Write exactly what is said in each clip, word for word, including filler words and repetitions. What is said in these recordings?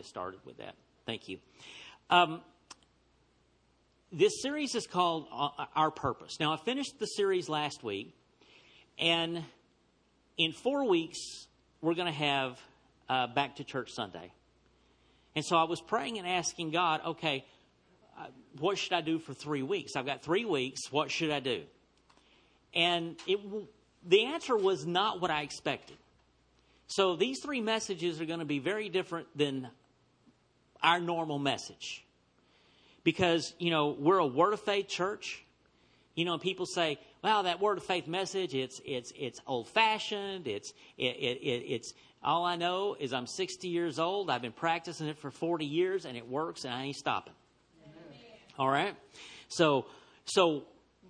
get started with that. Thank you. Um, this series is called uh, Our Purpose. Now, I finished the series last week, and in four weeks, we're going to have uh, Back to Church Sunday. And so I was praying and asking God, okay, uh, what should I do for three weeks? I've got three weeks. What should I do? And it, the answer was not what I expected. So these three messages are going to be very different than our normal message. Because, you know, we're a Word of Faith church. You know, people say, well, that Word of Faith message, it's it's it's old-fashioned. It's it, it, it, it's all I know is I'm sixty years old. I've been practicing it for forty years, and it works, and I ain't stopping. Amen. All right? So, so,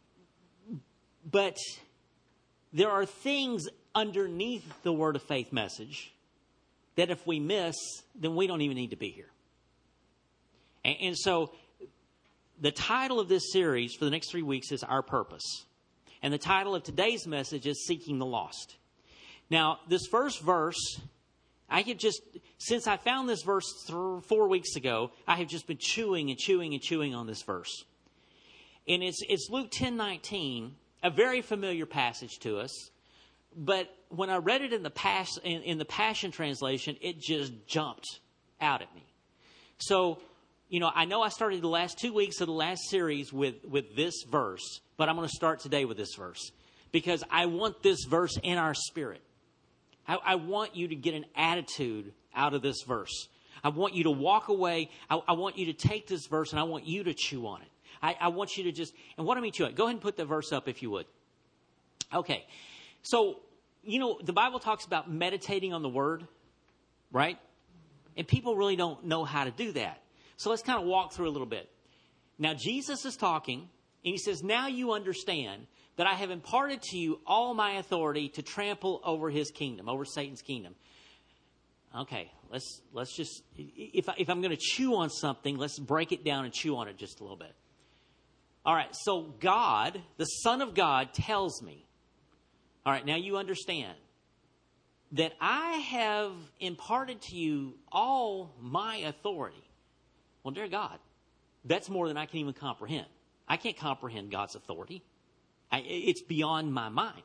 but there are things underneath the Word of Faith message that if we miss, then we don't even need to be here. And, and so the title of this series for the next three weeks is Our Purpose. And the title of today's message is Seeking the Lost. Now, this first verse, I could just, since I found this verse th- four weeks ago, I have just been chewing and chewing and chewing on this verse. And it's it's Luke ten nineteen, a very familiar passage to us. But when I read it in the pas- in, in the Passion Translation, it just jumped out at me. So, you know, I know I started the last two weeks of the last series with, with this verse, but I'm going to start today with this verse because I want this verse in our spirit. I, I want you to get an attitude out of this verse. I want you to walk away. I, I want you to take this verse and I want you to chew on it. I, I want you to just, and what do I mean chew on it? Go ahead and put the verse up if you would. Okay. So, you know, the Bible talks about meditating on the Word, right? And people really don't know how to do that. So let's kind of walk through a little bit. Now, Jesus is talking, and he says, now you understand that I have imparted to you all my authority to trample over his kingdom, over Satan's kingdom. Okay, let's let's just, if, I, if I'm going to chew on something, let's break it down and chew on it just a little bit. All right, so God, the Son of God, tells me, all right, now you understand that I have imparted to you all my authority. Well, dear God, that's more than I can even comprehend. I can't comprehend God's authority. I, it's beyond my mind.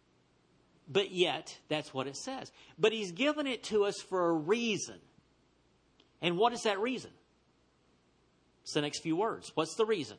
But yet, that's what it says. But he's given it to us for a reason. And what is that reason? It's the next few words. What's the reason?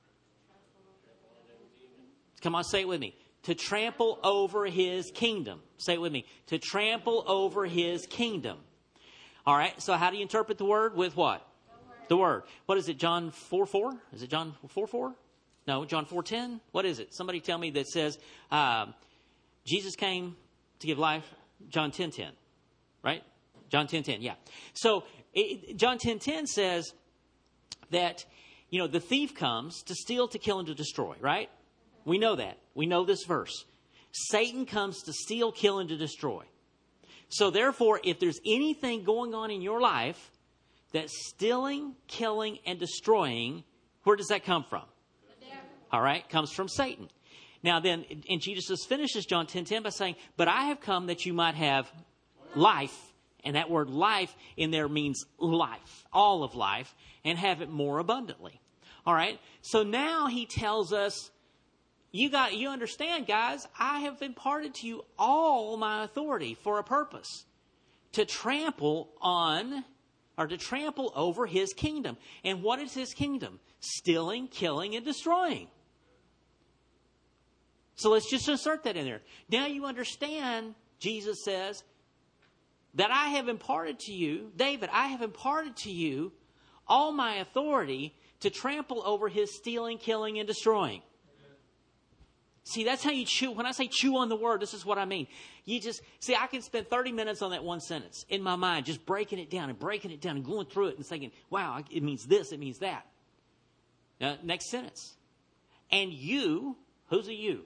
Come on, say it with me. To trample over his kingdom. Say it with me. To trample over his kingdom. All right, so how do you interpret the word? With what? The word. What is it, John four four? Is it John four four? No, John four ten? What is it? Somebody tell me that says um, Jesus came to give life. John ten ten, right? John ten ten, yeah. So it, John ten ten says that, you know, the thief comes to steal, to kill, and to destroy, right? We know that. We know this verse. Satan comes to steal, kill, and to destroy. So therefore, if there's anything going on in your life that's stealing, killing, and destroying, where does that come from? All right, comes from Satan. Now then, and Jesus finishes John ten ten by saying, but I have come that you might have life. And that word life in there means life, all of life, and have it more abundantly. All right, so now he tells us, you got, you understand, guys, I have imparted to you all my authority for a purpose. To trample on, or to trample over his kingdom. And what is his kingdom? Stealing, killing, and destroying. So let's just insert that in there. Now you understand, Jesus says, that I have imparted to you, David, I have imparted to you all my authority to trample over his stealing, killing, and destroying. See, that's how you chew. When I say chew on the word, this is what I mean. You just, see, I can spend thirty minutes on that one sentence in my mind, just breaking it down and breaking it down and going through it and thinking, wow, it means this, it means that. Now, next sentence. And you, who's a you?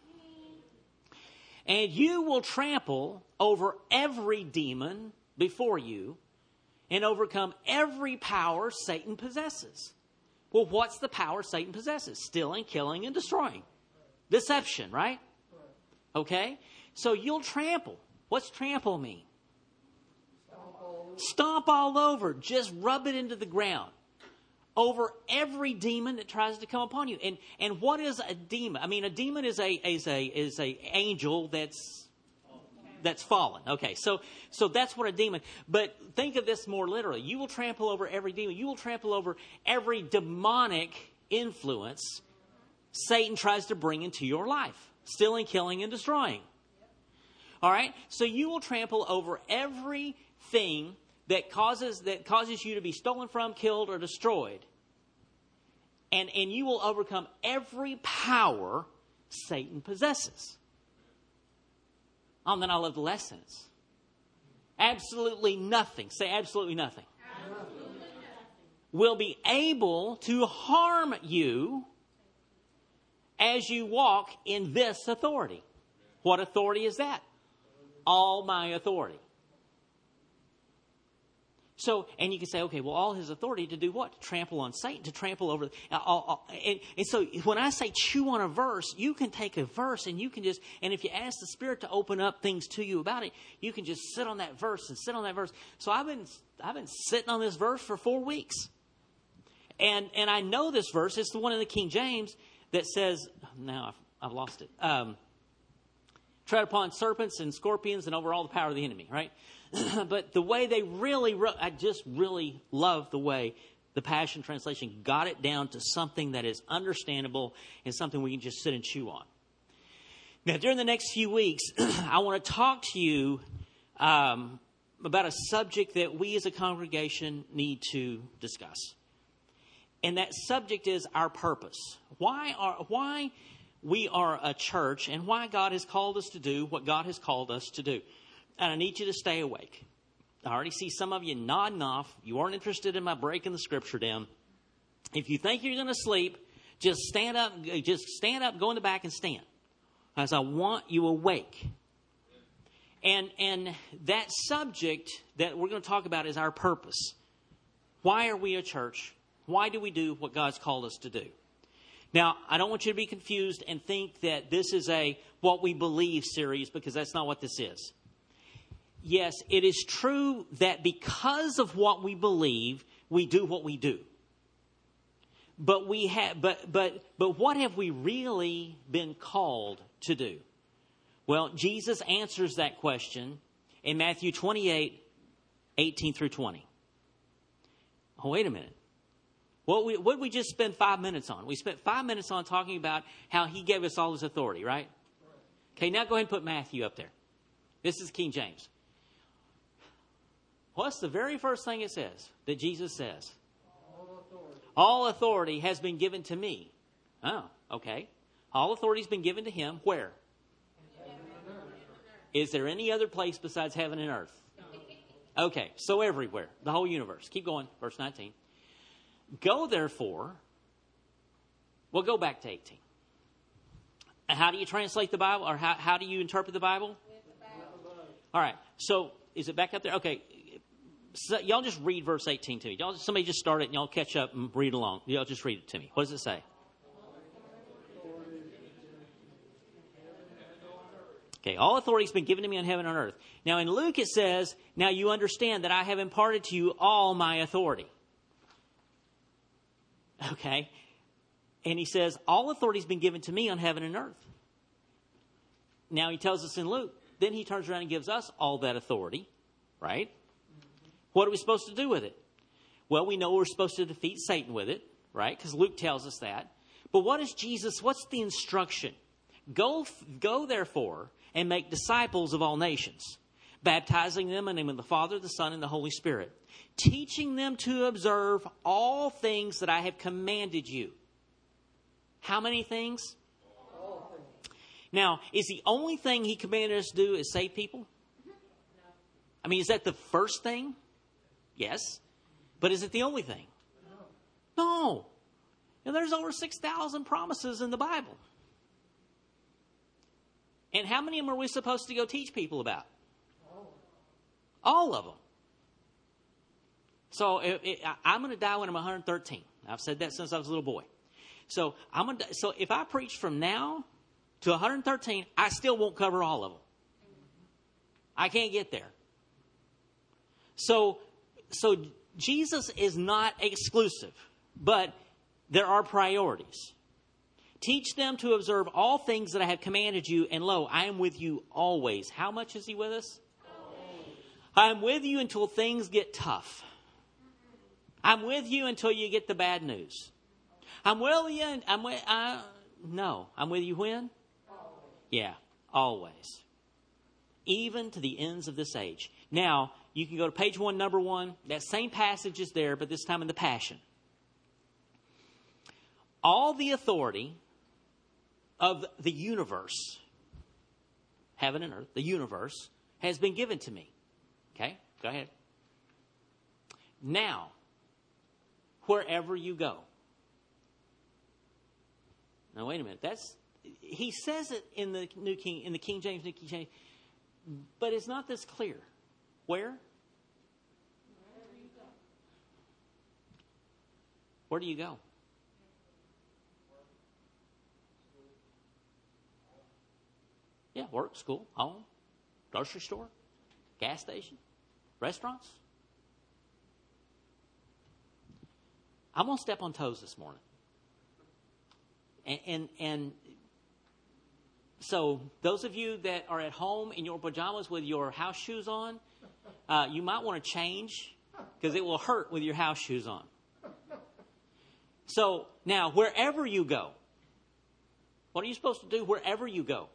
And you will trample over every demon before you and overcome every power Satan possesses. Well, what's the power Satan possesses? Stealing, killing, and destroying. Deception, right? Okay? So you'll trample. What's trample mean? Stomp all over. Just rub it into the ground. Over every demon that tries to come upon you. And and what is a demon? I mean, a demon is a is a is a angel that's that's fallen. Okay, so so that's what a demon. But think of this more literally. You will trample over every demon. You will trample over every demonic influence Satan tries to bring into your life, stealing, killing, and destroying. All right? So you will trample over everything that causes that causes you to be stolen from, killed, or destroyed. And, and you will overcome every power Satan possesses. Oh, and then I love the lessons. Absolutely nothing. Say absolutely nothing. Absolutely nothing. Will be able to harm you as you walk in this authority. What authority is that? All my authority. So, and you can say, okay, well, all his authority to do what? To trample on Satan, to trample over. Uh, all, all, and, and so when I say chew on a verse, you can take a verse and you can just, and if you ask the Spirit to open up things to you about it, you can just sit on that verse and sit on that verse. So I've been, I've been sitting on this verse for four weeks. And, and I know this verse. It's the one in the King James that says, now I've, I've lost it. Um, tread upon serpents and scorpions and over all the power of the enemy, right? But the way they really, I just really love the way the Passion Translation got it down to something that is understandable and something we can just sit and chew on. Now, during the next few weeks, I want to talk to you um, about a subject that we as a congregation need to discuss. And that subject is our purpose. Why are why we are a church and why God has called us to do what God has called us to do. And I need you to stay awake. I already see some of you nodding off. You aren't interested in my breaking the scripture down. If you think you're going to sleep, just stand up, just stand up, go in the back and stand. As I want you awake. And, and that subject that we're going to talk about is our purpose. Why are we a church? Why do we do what God's called us to do? Now, I don't want you to be confused and think that this is a what we believe series, because that's not what this is. Yes, it is true that because of what we believe, we do what we do. But we have, but but but what have we really been called to do? Well, Jesus answers that question in Matthew twenty-eight, eighteen through twenty. Oh, wait a minute. What we, what did we just spend five minutes on? We spent five minutes on talking about how he gave us all his authority, right? Okay, now go ahead and put Matthew up there. This is King James. What's the very first thing it says that Jesus says? All authority. All authority has been given to me. Oh, okay. All authority has been given to him. Where? Is there any other place besides heaven and earth? Okay, so everywhere. The whole universe. Keep going. Verse nineteen. Go therefore. Well, go back to eighteen. How do you translate the Bible? Or how, how do you interpret the Bible? All right. So is it back up there? Okay. So y'all just read verse eighteen to me. Y'all, somebody just start it and y'all catch up and read along. Y'all just read it to me. What does it say? Okay, all authority has been given to me on heaven and on earth. Now in Luke it says, now you understand that I have imparted to you all my authority. Okay. And he says, all authority has been given to me on heaven and earth. Now he tells us in Luke, then he turns around and gives us all that authority, right? What are we supposed to do with it? Well, we know we're supposed to defeat Satan with it, right? Because Luke tells us that. But what is Jesus, what's the instruction? Go, go therefore and make disciples of all nations, baptizing them in the name of the Father, the Son, and the Holy Spirit, teaching them to observe all things that I have commanded you. How many things? All things. Now, is the only thing he commanded us to do is save people? I mean, is that the first thing? Yes. But is it the only thing? No. No. Now, there's over six thousand promises in the Bible. And how many of them are we supposed to go teach people about? All of them. So it, it, I'm going to die when I'm one hundred thirteen. I've said that since I was a little boy. So I'm going to. So if I preach from now to one hundred thirteen, I still won't cover all of them. I can't get there. So so Jesus is not exclusive, but there are priorities. Teach them to observe all things that I have commanded you, and lo, I am with you always. How much is he with us? Always. I am with you until things get tough. I'm with you until you get the bad news. I'm with you. And I'm with, uh, no, I'm with you when? Always. Yeah, always. Even to the ends of this age. Now, you can go to page one, number one. That same passage is there, but this time in the Passion. All the authority of the universe, heaven and earth, the universe, has been given to me. Okay, go ahead. Now, wherever you go. Now, wait a minute. That's he says it in the New King, in the King James, New King James, but it's not this clear. Where? Wherever you go. Where do you go? Yeah, work, school, home, grocery store, gas station, restaurants. I'm going to step on toes this morning. And, and, and so those of you that are at home in your pajamas with your house shoes on, uh, you might want to change because it will hurt with your house shoes on. So now, wherever you go, what are you supposed to do wherever you go?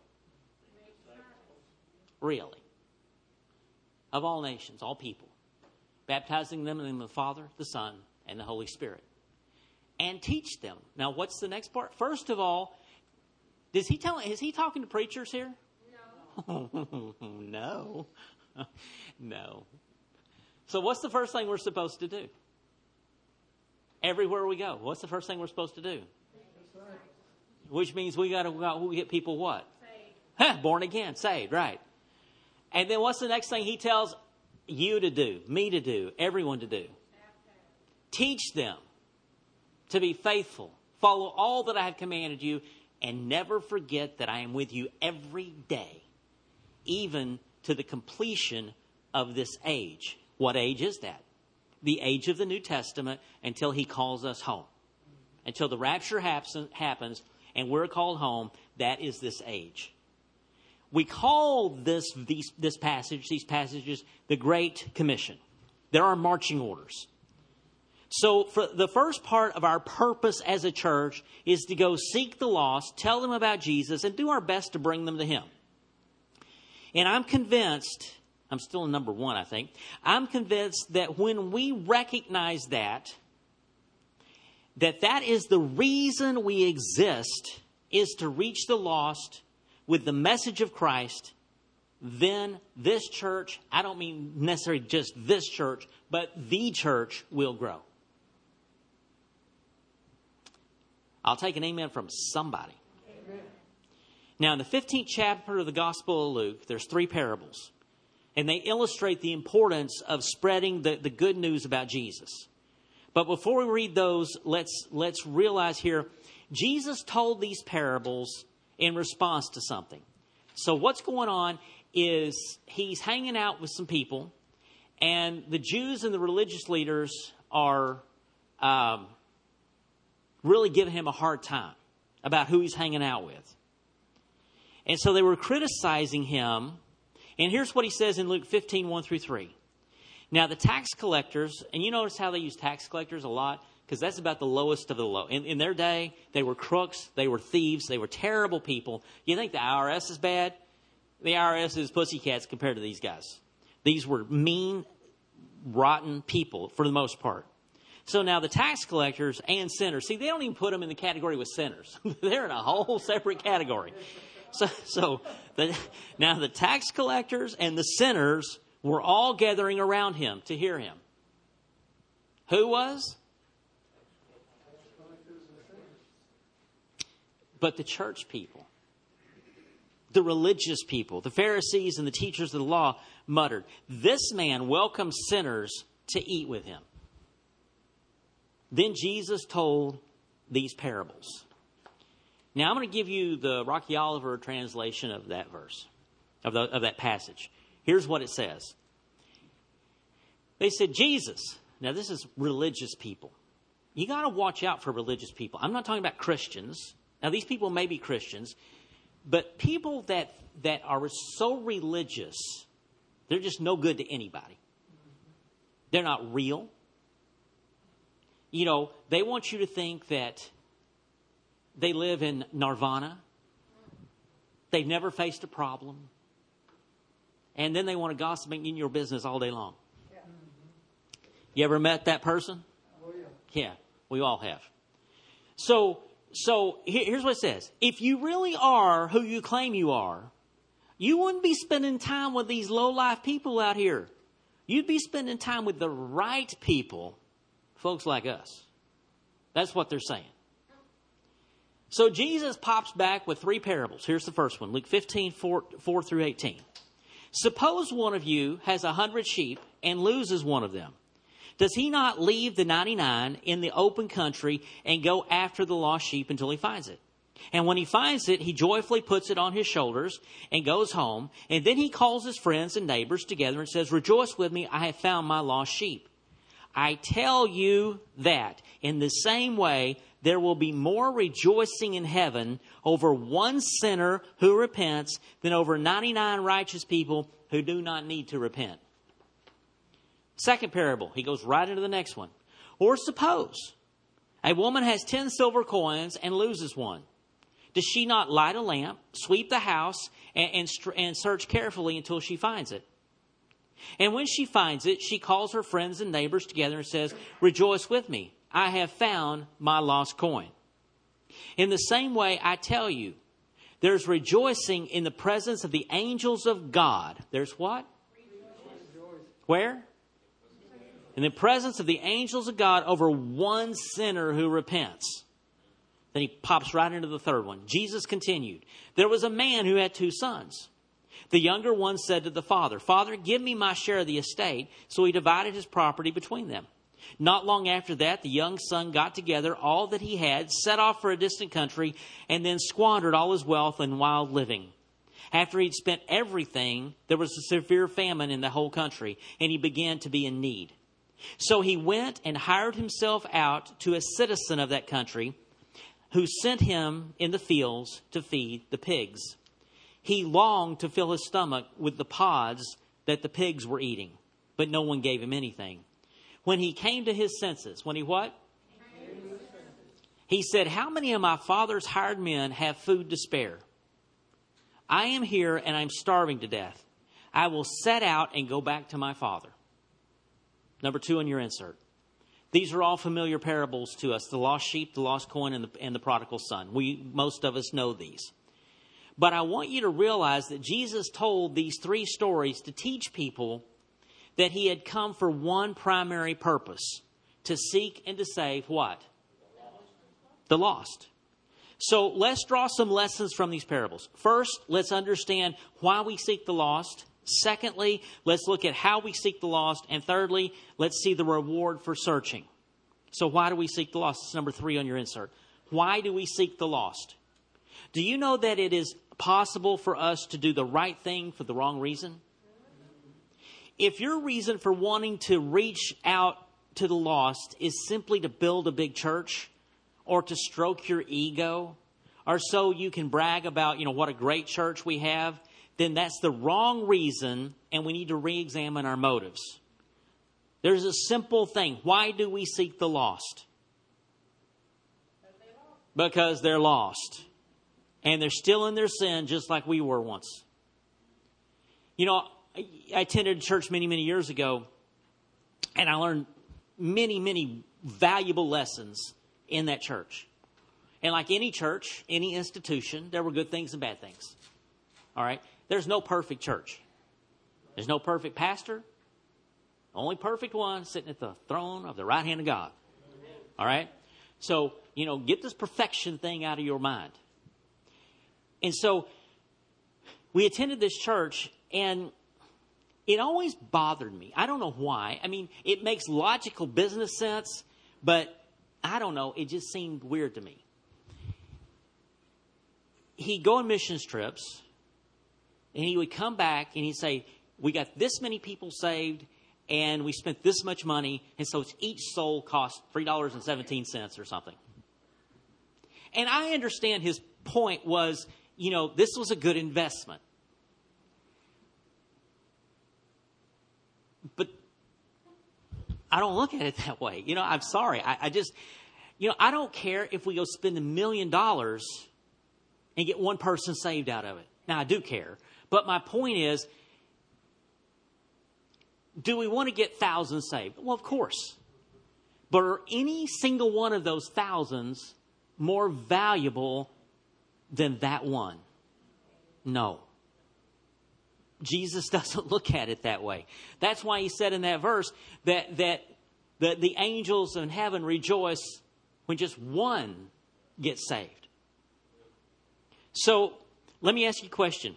Really. Of all nations, all people. Baptizing them in the name of the Father, the Son, and the Holy Spirit. And teach them. Now, what's the next part? First of all, does he tell? Is he talking to preachers here? No. no. no. So what's the first thing we're supposed to do? Everywhere we go. What's the first thing we're supposed to do? Which means we got to we get people what? Saved. Huh, born again, saved, right. And then what's the next thing he tells you to do, me to do, everyone to do? Teach them to be faithful. Follow all that I have commanded you, and never forget that I am with you every day, even to the completion of this age. What age is that? The age of the New Testament, until he calls us home. Until the rapture happens and we're called home, that is this age. We call this, these, this passage, these passages, the Great Commission. There are marching orders. So for the first part of our purpose as a church is to go seek the lost, tell them about Jesus, and do our best to bring them to him. And I'm convinced, I'm still in number one, I think. I'm convinced that when we recognize that, that that is the reason we exist, is to reach the lost with the message of Christ, then this church, I don't mean necessarily just this church, but the church will grow. I'll take an amen from somebody. Amen. Now, in the fifteenth chapter of the Gospel of Luke, there's three parables. And they illustrate the importance of spreading the, the good news about Jesus. But before we read those, let's, let's realize here, Jesus told these parables in response to something. So what's going on is he's hanging out with some people, and the Jews and the religious leaders are um, really giving him a hard time about who he's hanging out with. And so they were criticizing him. And here's what he says in Luke fifteen, one through three. Now the tax collectors, and you notice how they use tax collectors a lot? Because that's about the lowest of the low. In, in their day, they were crooks, they were thieves, they were terrible people. You think the I R S is bad? The I R S is pussycats compared to these guys. These were mean, rotten people for the most part. So now the tax collectors and sinners, see, they don't even put them in the category with sinners. They're in a whole separate category. So, so the, now the tax collectors and the sinners were all gathering around him to hear him. Who was? But the church people, the religious people, the Pharisees and the teachers of the law muttered, "This man welcomes sinners to eat with him." Then Jesus told these parables. Now I'm going to give you the Rocky Oliver translation of that verse, of, the, of that passage. Here's what it says. They said, Jesus. Now, this is religious people. You got to watch out for religious people. I'm not talking about Christians. Now, these people may be Christians, but people that, that are so religious, they're just no good to anybody. They're not real. You know, they want you to think that they live in nirvana. They've never faced a problem. And then they want to gossip in your business all day long. You ever met that person? Oh, yeah. Yeah, we all have. So, so here's what it says. If you really are who you claim you are, you wouldn't be spending time with these low-life people out here. You'd be spending time with the right people, folks like us. That's what they're saying. So Jesus pops back with three parables. Here's the first one, Luke fifteen, four, four through eighteen. Suppose one of you has a hundred sheep and loses one of them. Does he not leave the ninety-nine in the open country and go after the lost sheep until he finds it? And when he finds it, he joyfully puts it on his shoulders and goes home. And then he calls his friends and neighbors together and says, rejoice with me, I have found my lost sheep. I tell you that in the same way, there will be more rejoicing in heaven over one sinner who repents than over ninety-nine righteous people who do not need to repent. Second parable, he goes right into the next one. Or suppose a woman has ten silver coins and loses one. Does she not light a lamp, sweep the house, and, and, and search carefully until she finds it? And when she finds it, she calls her friends and neighbors together and says, rejoice with me, I have found my lost coin. In the same way, I tell you, there's rejoicing in the presence of the angels of God. There's what? Rejoice. Where? In the presence of the angels of God over one sinner who repents. Then he pops right into the third one. Jesus continued, there was a man who had two sons. The younger one said to the father, Father, give me my share of the estate. So he divided his property between them. Not long after that, the young son got together all that he had, set off for a distant country, and then squandered all his wealth in wild living. After he'd spent everything, there was a severe famine in the whole country, and he began to be in need. So he went and hired himself out to a citizen of that country, who sent him in the fields to feed the pigs. He longed to fill his stomach with the pods that the pigs were eating, but no one gave him anything. When he came to his senses, when he what? He said, how many of my father's hired men have food to spare? I am here and I'm starving to death. I will set out and go back to my father. Number two in your insert. These are all familiar parables to us. The lost sheep, the lost coin, and the, and the prodigal son. We, most of us know these. But I want you to realize that Jesus told these three stories to teach people that he had come for one primary purpose. To seek and to save what? The lost. So let's draw some lessons from these parables. First, let's understand why we seek the lost. Secondly, let's look at how we seek the lost. And thirdly, let's see the reward for searching. So why do we seek the lost? It's number three on your insert. Why do we seek the lost? Do you know that it is possible for us to do the right thing for the wrong reason? If your reason for wanting to reach out to the lost is simply to build a big church or to stroke your ego or so you can brag about, you know, what a great church we have, then that's the wrong reason, and we need to re-examine our motives. There's a simple thing. Why do we seek the lost? Because they're lost. And they're still in their sin just like we were once. You know, I attended a church many, many years ago, and I learned many, many valuable lessons in that church. And like any church, any institution, there were good things and bad things. All right? There's no perfect church. There's no perfect pastor. The only perfect one sitting at the throne of the right hand of God. All right? So, you know, get this perfection thing out of your mind. And so we attended this church, and it always bothered me. I don't know why. I mean, it makes logical business sense, but I don't know. It just seemed weird to me. He'd go on missions trips, and he would come back, and he'd say, we got this many people saved, and we spent this much money, and so each soul cost three dollars and seventeen cents or something. And I understand his point was, you know, this was a good investment. But I don't look at it that way. You know, I'm sorry. I, I just, you know, I don't care if we go spend a million dollars and get one person saved out of it. Now, I do care. But my point is, do we want to get thousands saved? Well, of course. But are any single one of those thousands more valuable than that one? No. Jesus doesn't look at it that way. That's why he said in that verse that, that the, the angels in heaven rejoice when just one gets saved. So let me ask you a question.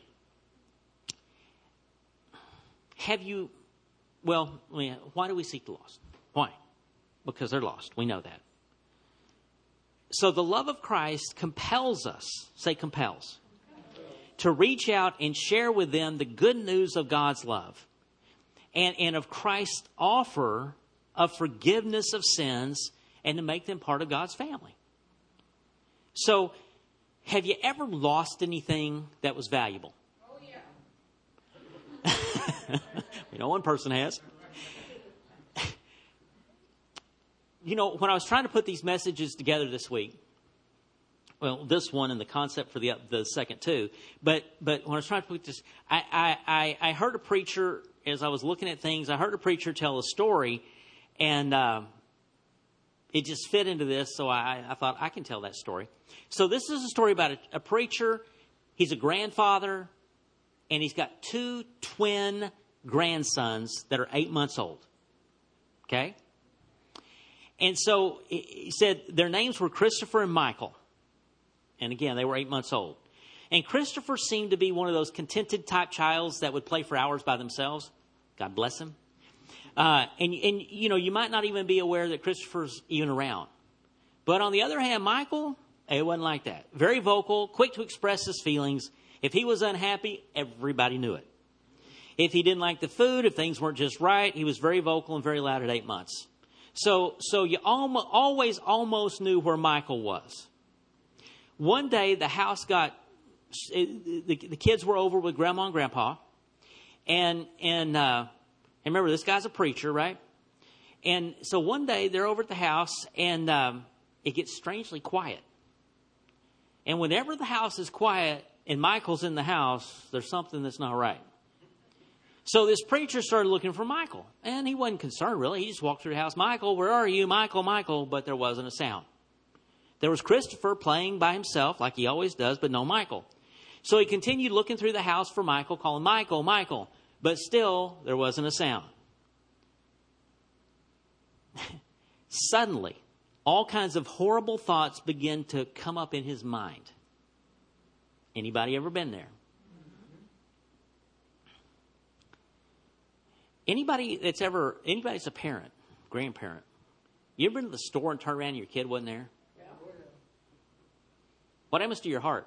Have you, well, why do we seek the lost? Why? Because they're lost. We know that. So the love of Christ compels us, say compels, to reach out and share with them the good news of God's love and, and of Christ's offer of forgiveness of sins and to make them part of God's family. So have you ever lost anything that was valuable? Oh, yeah. We know one person has. You know, when I was trying to put these messages together this week, well, this one and the concept for the the second two, but but when I was trying to put this, I, I, I heard a preacher, as I was looking at things, I heard a preacher tell a story, and uh, it just fit into this, so I, I thought I can tell that story. So this is a story about a, a preacher. He's a grandfather, and he's got two twin grandsons that are eight months old. Okay? And so he said their names were Christopher and Michael. And again, they were eight months old. And Christopher seemed to be one of those contented type childs that would play for hours by themselves. God bless him. Uh, and, and, you know, you might not even be aware that Christopher's even around. But on the other hand, Michael, it wasn't like that. Very vocal, quick to express his feelings. If he was unhappy, everybody knew it. If he didn't like the food, if things weren't just right, he was very vocal and very loud at eight months. So, so you almost, always almost knew where Michael was. One day, the house got, the, the kids were over with Grandma and Grandpa. And, and, uh, and remember, this guy's a preacher, right? And so one day, they're over at the house, and um, it gets strangely quiet. And whenever the house is quiet and Michael's in the house, there's something that's not right. So this preacher started looking for Michael. And he wasn't concerned, really. He just walked through the house. Michael, where are you? Michael, Michael. But there wasn't a sound. There was Christopher playing by himself like he always does, but no Michael. So he continued looking through the house for Michael, calling Michael, Michael. But still, there wasn't a sound. Suddenly, all kinds of horrible thoughts begin to come up in his mind. Anybody ever been there? Anybody that's ever, anybody that's a parent, grandparent, you ever been to the store and turn around and your kid wasn't there? What happens to your heart?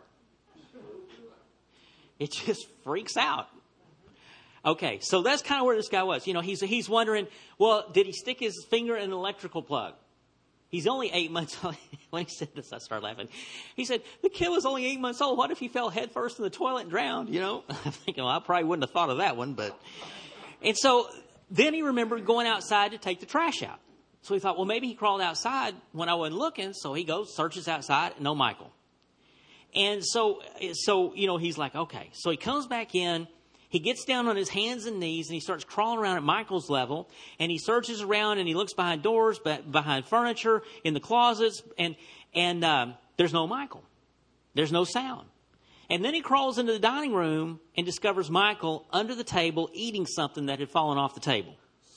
It just freaks out. Okay, so that's kind of where this guy was. You know, he's he's wondering, well, did he stick his finger in an electrical plug? He's only eight months old. When he said this, I started laughing. He said, the kid was only eight months old. What if he fell headfirst in the toilet and drowned, you know? I'm thinking, well, I probably wouldn't have thought of that one. But And so then he remembered going outside to take the trash out. So he thought, well, maybe he crawled outside when I wasn't looking. So he goes, searches outside, no Michael. And so, so you know, he's like, okay. So he comes back in. He gets down on his hands and knees, and he starts crawling around at Michael's level. And he searches around, and he looks behind doors, behind furniture, in the closets, and and um, there's no Michael. There's no sound. And then he crawls into the dining room and discovers Michael under the table eating something that had fallen off the table.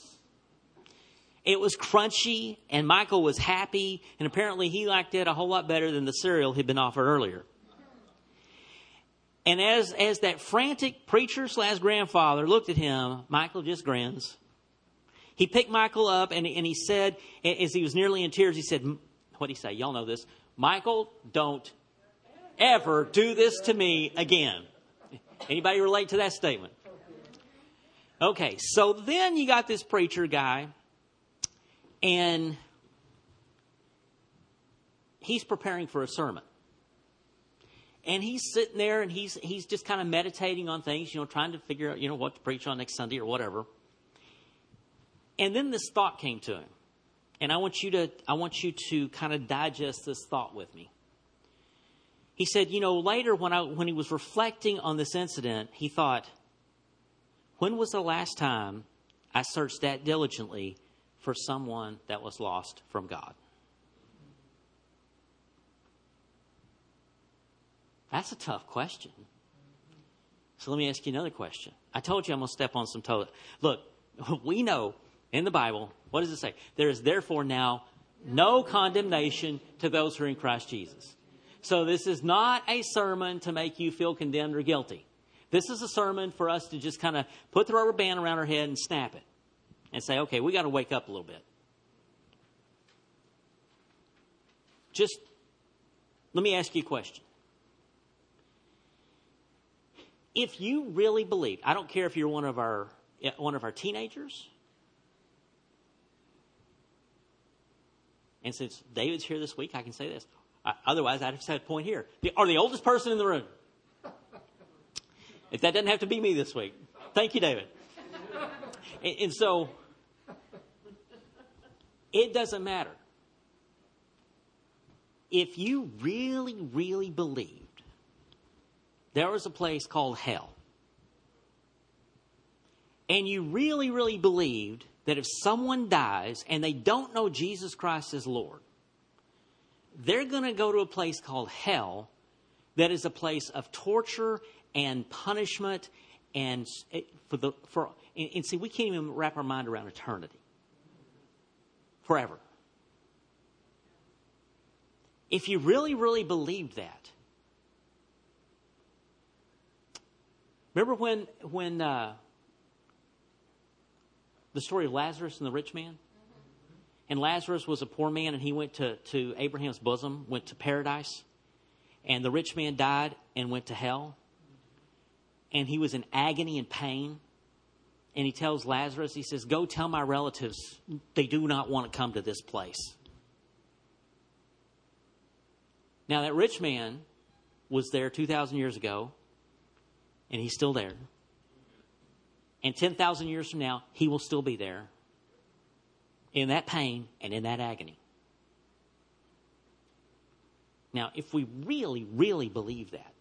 It was crunchy, and Michael was happy, and apparently he liked it a whole lot better than the cereal he'd been offered earlier. And as as that frantic preacher slash grandfather looked at him, Michael just grins. He picked Michael up, and, and he said, as he was nearly in tears, he said, what did he say? Y'all know this. Michael, don't ever do this to me again. Anybody relate to that statement? Okay, so then you got this preacher guy, and he's preparing for a sermon. And he's sitting there, and he's he's just kind of meditating on things, you know, trying to figure out, you know, what to preach on next Sunday or whatever. And then this thought came to him. And I want you to I want you to kind of digest this thought with me. He said, you know, later when I when he was reflecting on this incident, he thought, when was the last time I searched that diligently for someone that was lost from God? That's a tough question. So let me ask you another question. I told you I'm going to step on some toes. Look, we know in the Bible, what does it say? There is therefore now no condemnation to those who are in Christ Jesus. So this is not a sermon to make you feel condemned or guilty. This is a sermon for us to just kind of put the rubber band around our head and snap it and say, okay, we got to wake up a little bit. Just let me ask you a question. If you really believe, I don't care if you're one of our one of our teenagers, and since David's here this week, I can say this. Uh, otherwise, I'd have said a point here. The, or the oldest person in the room. If that doesn't have to be me this week. Thank you, David. And, and so, it doesn't matter. If you really, really believed there was a place called hell, and you really, really believed that if someone dies and they don't know Jesus Christ as Lord, they're going to go to a place called hell that is a place of torture and punishment, and for the for and, and see, we can't even wrap our mind around eternity. Forever. If you really, really believed that, remember when when uh, the story of Lazarus and the rich man? And Lazarus was a poor man, and he went to, to Abraham's bosom, went to paradise. And the rich man died and went to hell. And he was in agony and pain. And he tells Lazarus, he says, go tell my relatives they do not want to come to this place. Now, that rich man was there two thousand years ago, and he's still there. And ten thousand years from now, he will still be there in that pain and in that agony. Now, if we really, really believe that,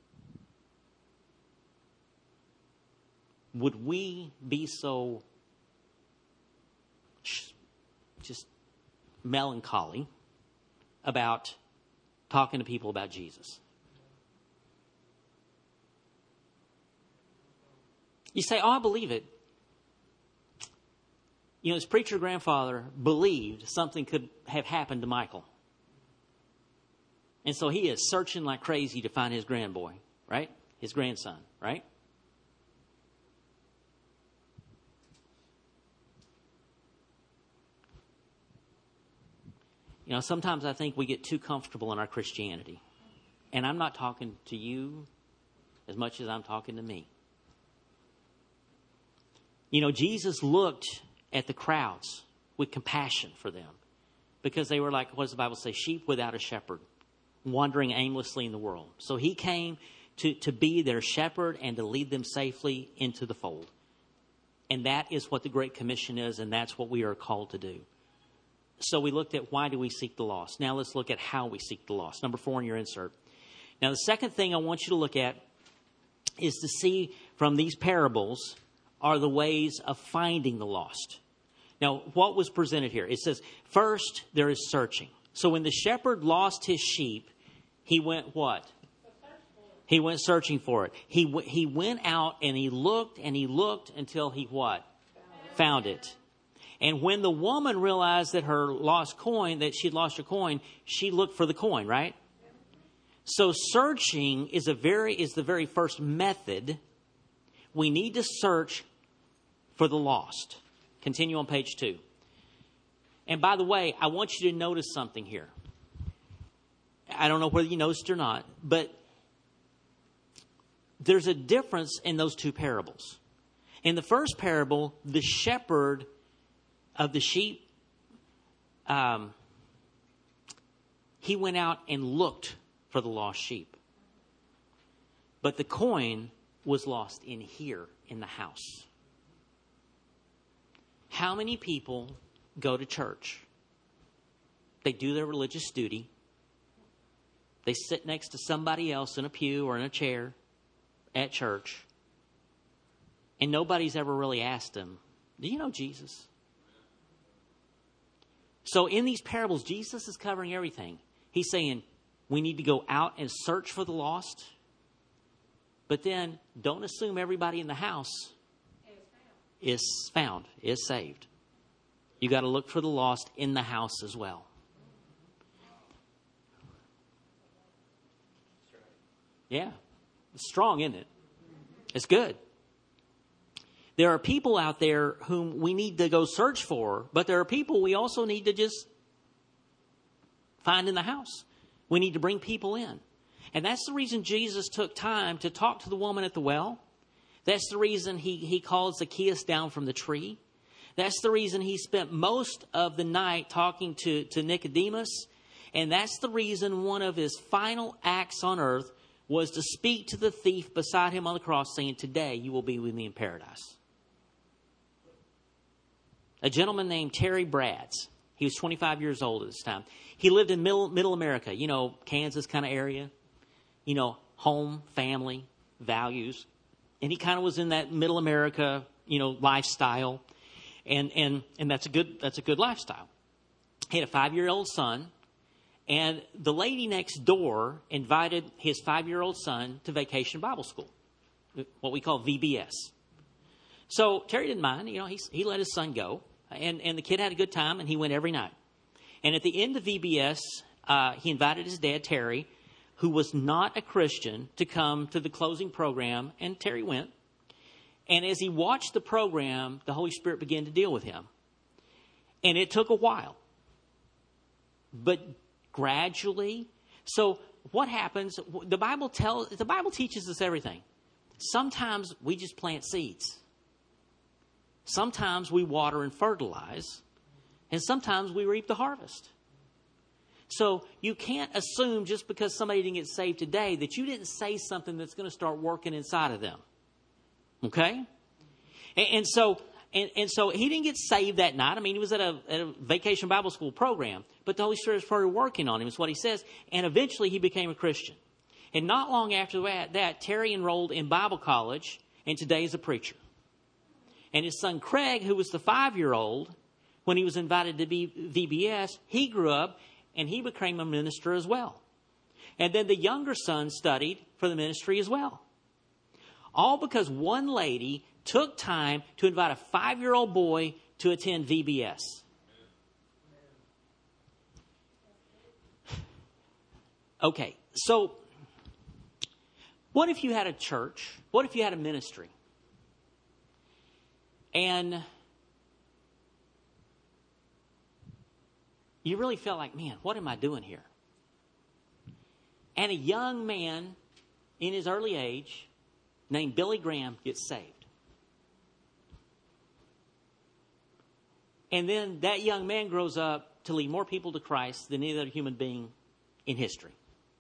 would we be so just melancholy about talking to people about Jesus? You say, oh, I believe it. You know, his preacher grandfather believed something could have happened to Michael. And so he is searching like crazy to find his grandboy, right? His grandson, right? You know, sometimes I think we get too comfortable in our Christianity. And I'm not talking to you as much as I'm talking to me. You know, Jesus looked at the crowds with compassion for them because they were like, what does the Bible say? Sheep without a shepherd, wandering aimlessly in the world. So he came to, to be their shepherd and to lead them safely into the fold. And that is what the Great Commission is, and that's what we are called to do. So we looked at why do we seek the lost. Now let's look at how we seek the lost. Number four in your insert. Now the second thing I want you to look at is to see from these parables are the ways of finding the lost. Now, what was presented here? It says, first, there is searching. So when the shepherd lost his sheep, he went what? He went searching for it. He, w- he went out and he looked and he looked until he what? Found it. And when the woman realized that her lost coin, that she'd lost her coin, she looked for the coin, right? So searching is a very is the very first method. We need to search for the lost. Continue on page two. And by the way, I want you to notice something here. I don't know whether you noticed or not, but there's a difference in those two parables. In the first parable, the shepherd of the sheep, um, he went out and looked for the lost sheep. But the coin was lost in here, in the house. How many people go to church? They do their religious duty. They sit next to somebody else in a pew or in a chair at church. And nobody's ever really asked them, do you know Jesus? So in these parables, Jesus is covering everything. He's saying we need to go out and search for the lost. But then don't assume everybody in the house is found, is saved. You got to look for the lost in the house as well. Yeah, it's strong, isn't it? It's good. There are people out there whom we need to go search for, but there are people we also need to just find in the house. We need to bring people in. And that's the reason Jesus took time to talk to the woman at the well. That's the reason he, he called Zacchaeus down from the tree. That's the reason he spent most of the night talking to, to Nicodemus. And that's the reason one of his final acts on earth was to speak to the thief beside him on the cross, saying, today you will be with me in paradise. A gentleman named Terry Brads. He was twenty-five years old at this time. He lived in middle, middle America, you know, Kansas kind of area. You know, home, family, values. And he kind of was in that middle America, you know, lifestyle. And and and that's a good that's a good lifestyle. He had a five-year-old son. And the lady next door invited his five-year-old son to Vacation Bible School, what we call V B S. So Terry didn't mind. You know, he, he let his son go. And, and the kid had a good time, and he went every night. And at the end of V B S, uh, he invited his dad, Terry, who was not a Christian, to come to the closing program, and Terry went. And as he watched the program, the Holy Spirit began to deal with him. And it took a while. But gradually, so what happens? The Bible tells, the Bible teaches us everything. Sometimes we just plant seeds. Sometimes we water and fertilize. And sometimes we reap the harvest. So you can't assume just because somebody didn't get saved today that you didn't say something that's going to start working inside of them. Okay? And, and so and, and so he didn't get saved that night. I mean, he was at a, at a Vacation Bible School program. But the Holy Spirit started working on him, is what he says. And eventually he became a Christian. And not long after that, that Terry enrolled in Bible college, and today is a preacher. And his son Craig, who was the five-year-old, when he was invited to be V B S, he grew up and he became a minister as well. And then the younger son studied for the ministry as well. All because one lady took time to invite a five-year-old boy to attend V B S. Okay, so what if you had a church? What if you had a ministry? And you really felt like, man, what am I doing here? And a young man in his early age named Billy Graham gets saved. And then that young man grows up to lead more people to Christ than any other human being in history.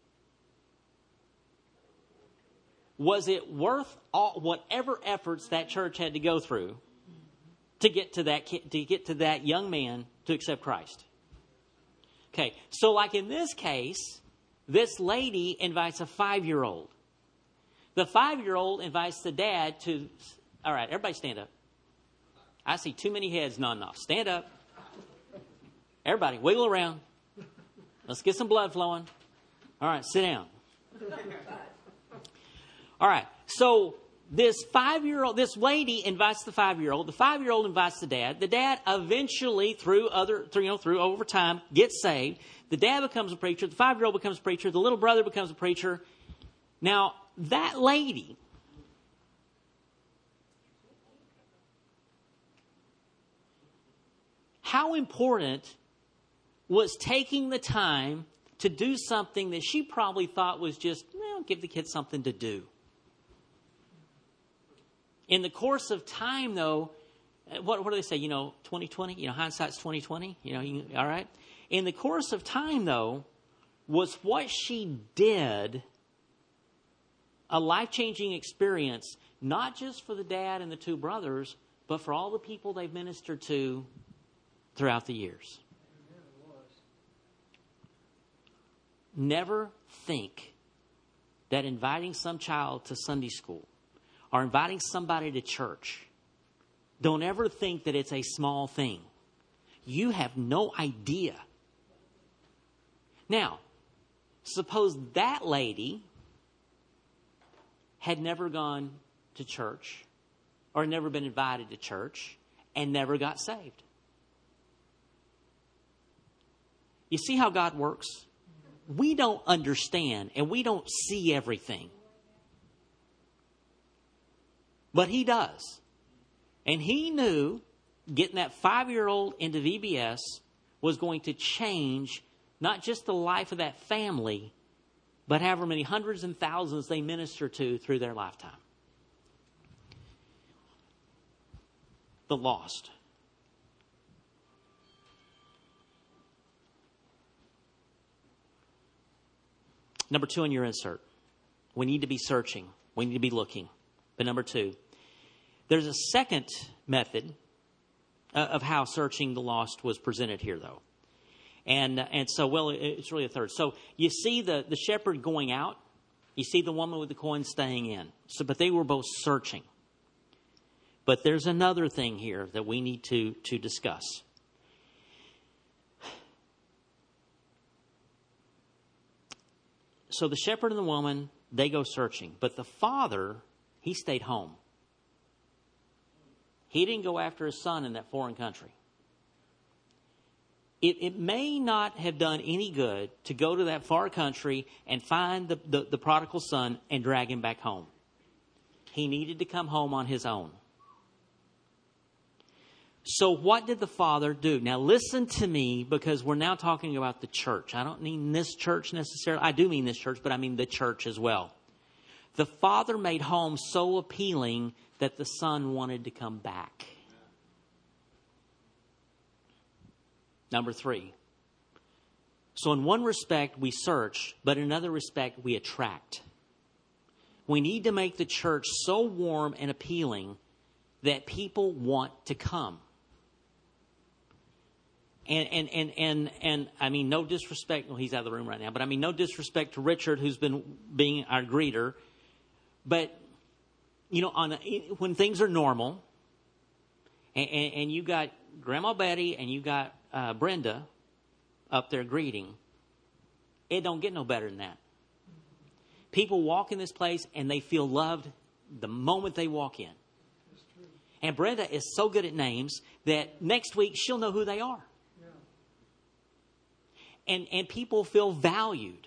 Was it worth all, whatever efforts that church had to go through to get to that kid, to get to that young man to accept Christ? Okay, so like in this case, this lady invites a five-year-old. The five-year-old invites the dad to, all right, everybody stand up. I see too many heads nodding off. Stand up. Everybody, wiggle around. Let's get some blood flowing. All right, sit down. All right, so this five-year-old, this lady invites the five-year-old. The five-year-old invites the dad. The dad eventually, through other, through, you know, through over time, gets saved. The dad becomes a preacher. The five-year-old becomes a preacher. The little brother becomes a preacher. Now, that lady, how important was taking the time to do something that she probably thought was just, well, give the kids something to do? In the course of time, though, what, what do they say? You know, twenty twenty. You know, hindsight's twenty twenty. You know, you, all right. In the course of time, though, was what she did a life-changing experience, not just for the dad and the two brothers, but for all the people they've ministered to throughout the years. Never think that inviting some child to Sunday school or inviting somebody to church, don't ever think that it's a small thing. You have no idea. Now, suppose that lady had never gone to church or never been invited to church and never got saved. You see how God works? We don't understand and we don't see everything. But He does. And He knew getting that five-year-old into V B S was going to change not just the life of that family, but however many hundreds and thousands they minister to through their lifetime. The lost. Number two in your insert. We need to be searching. We need to be looking. But number two, there's a second method of how searching the lost was presented here, though. And and so, well, it's really a third. So you see the, the shepherd going out. You see the woman with the coin staying in. So, but they were both searching. But there's another thing here that we need to, to discuss. So the shepherd and the woman, they go searching. But the father, he stayed home. He didn't go after his son in that foreign country. It, it may not have done any good to go to that far country and find the, the, the prodigal son and drag him back home. He needed to come home on his own. So what did the father do? Now listen to me, because we're now talking about the church. I don't mean this church necessarily. I do mean this church, but I mean the church as well. The father made home so appealing that the son wanted to come back. Number three. So in one respect, we search, but in another respect, we attract. We need to make the church so warm and appealing that people want to come. And, and, and, and, and I mean, no disrespect. Well, he's out of the room right now. But I mean, no disrespect to Richard, who's been being our greeter. But, you know, on a, when things are normal, and, and, and you got Grandma Betty and you got uh, Brenda up there greeting, it don't get no better than that. People walk in this place and they feel loved the moment they walk in. And Brenda is so good at names that next week she'll know who they are. Yeah. And and people feel valued.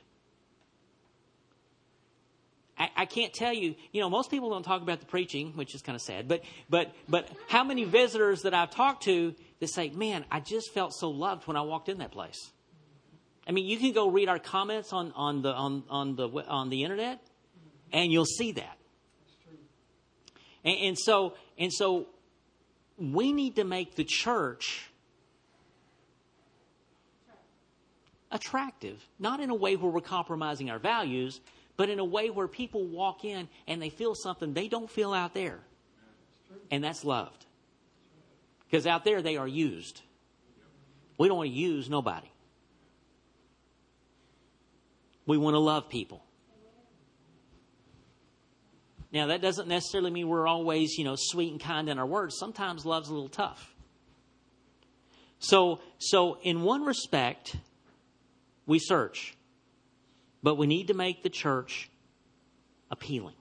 I, I can't tell you, you know, most people don't talk about the preaching, which is kind of sad. But but but how many visitors that I've talked to that say, man, I just felt so loved when I walked in that place. I mean, you can go read our comments on, on the on, on the on the internet, and you'll see that. And, and so and so we need to make the church attractive, not in a way where we're compromising our values, but in a way where people walk in and they feel something they don't feel out there. And that's loved. Because out there they are used. We don't want to use nobody. We want to love people. Now, that doesn't necessarily mean we're always, you know, sweet and kind in our words. Sometimes love's a little tough. So, so in one respect, we search. But we need to make the church appealing.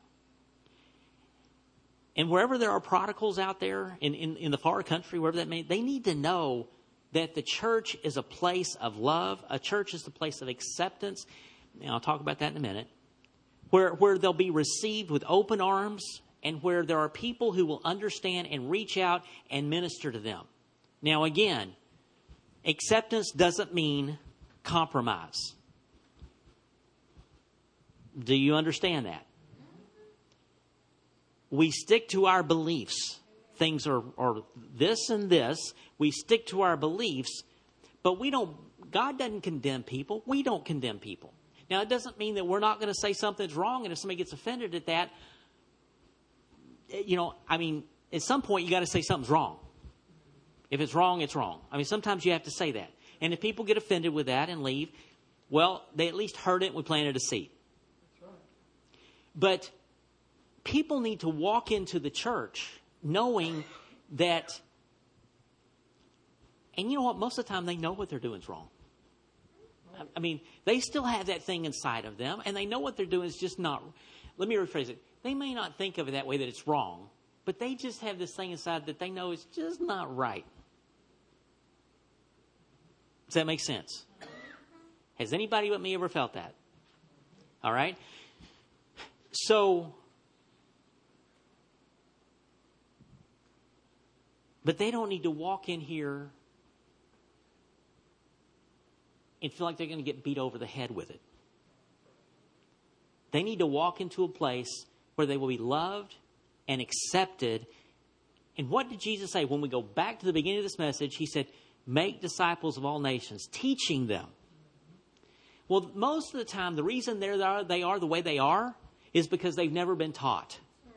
And wherever there are prodigals out there, in, in, in the far country, wherever that may, they need to know that the church is a place of love. A church is the place of acceptance. Now, I'll talk about that in a minute. Where, where they'll be received with open arms, and where there are people who will understand and reach out and minister to them. Now, again, acceptance doesn't mean compromise. Do you understand that? we stick to our beliefs. Things are, are this and this. We stick to our beliefs, but we don't, God doesn't condemn people. We don't condemn people. Now, it doesn't mean that we're not going to say something's wrong, and if somebody gets offended at that, you know, I mean, at some point you got to say something's wrong. If it's wrong, it's wrong. I mean, sometimes you have to say that. And if people get offended with that and leave, well, they at least heard it and we planted a seed. That's right. But people need to walk into the church knowing that, and you know what, most of the time they know what they're doing is wrong. I mean, they still have that thing inside of them, and they know what they're doing is just not, let me rephrase it. They may not think of it that way, that it's wrong, but they just have this thing inside that they know is just not right. Does that make sense? Has anybody but me ever felt that? All right? So, but they don't need to walk in here and feel like they're going to get beat over the head with it. They need to walk into a place where they will be loved and accepted. And what did Jesus say? When we go back to the beginning of this message, he said, make disciples of all nations, teaching them. Well, most of the time, the reason they're, they are the way they are is because they've never been taught.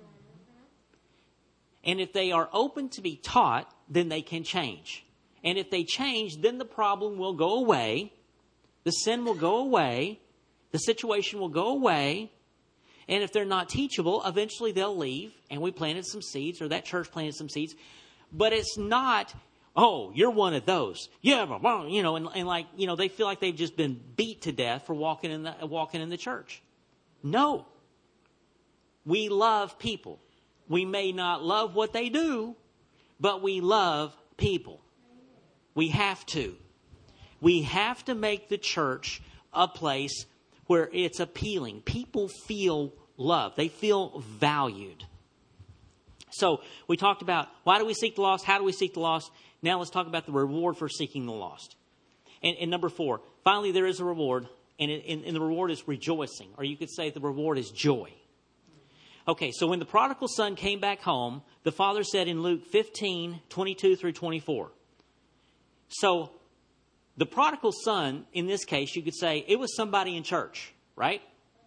And if they are open to be taught, then they can change. And if they change, then the problem will go away. The sin will go away. The situation will go away. And if they're not teachable, eventually they'll leave. And we planted some seeds, or that church planted some seeds. But it's not, oh, you're one of those. Yeah, but, you know, and, and like, you know, they feel like they've just been beat to death for walking in the walking in the church. No. We love people. We may not love what they do, but we love people. We have to. We have to make the church a place where it's appealing. People feel loved. They feel valued. So we talked about why do we seek the lost? How do we seek the lost? Now let's talk about the reward for seeking the lost. And, and number four, finally there is a reward, and, it, and, and the reward is rejoicing. Or you could say the reward is joy. Okay, so when the prodigal son came back home, the father said in Luke fifteen, twenty-two through twenty-four. So the prodigal son, in this case, you could say it was somebody in church, right?